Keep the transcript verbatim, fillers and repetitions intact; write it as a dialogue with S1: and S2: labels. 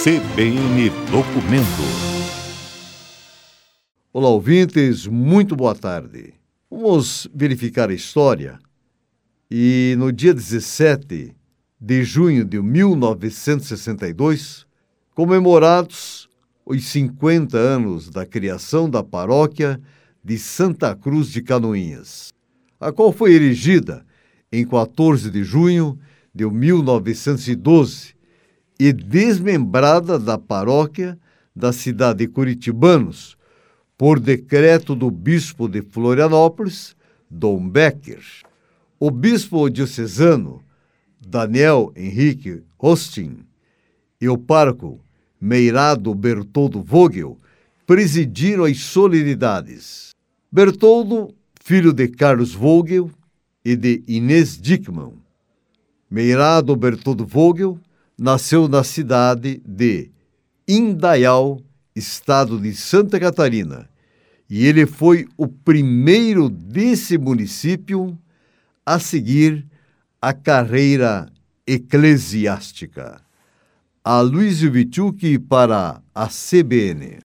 S1: C B N Documento.
S2: Olá, ouvintes, muito boa tarde. Vamos verificar a história. E no dia dezessete de junho de mil novecentos e sessenta e dois, comemorados os cinquenta anos da criação da paróquia de Santa Cruz de Canoinhas, a qual foi erigida em quatorze de junho de mil novecentos e doze e desmembrada da paróquia da cidade de Curitibanos por decreto do bispo de Florianópolis, Dom Becker. O bispo diocesano Daniel Henrique Rostin e o pároco Meirado Bertoldo Vogel presidiram as solenidades. Bertoldo, filho de Carlos Vogel e de Inês Dickmann. Meirado Bertoldo Vogel nasceu na cidade de Indaial, estado de Santa Catarina, e ele foi o primeiro desse município a seguir a carreira eclesiástica. Aloysio Witczuk para a C B N.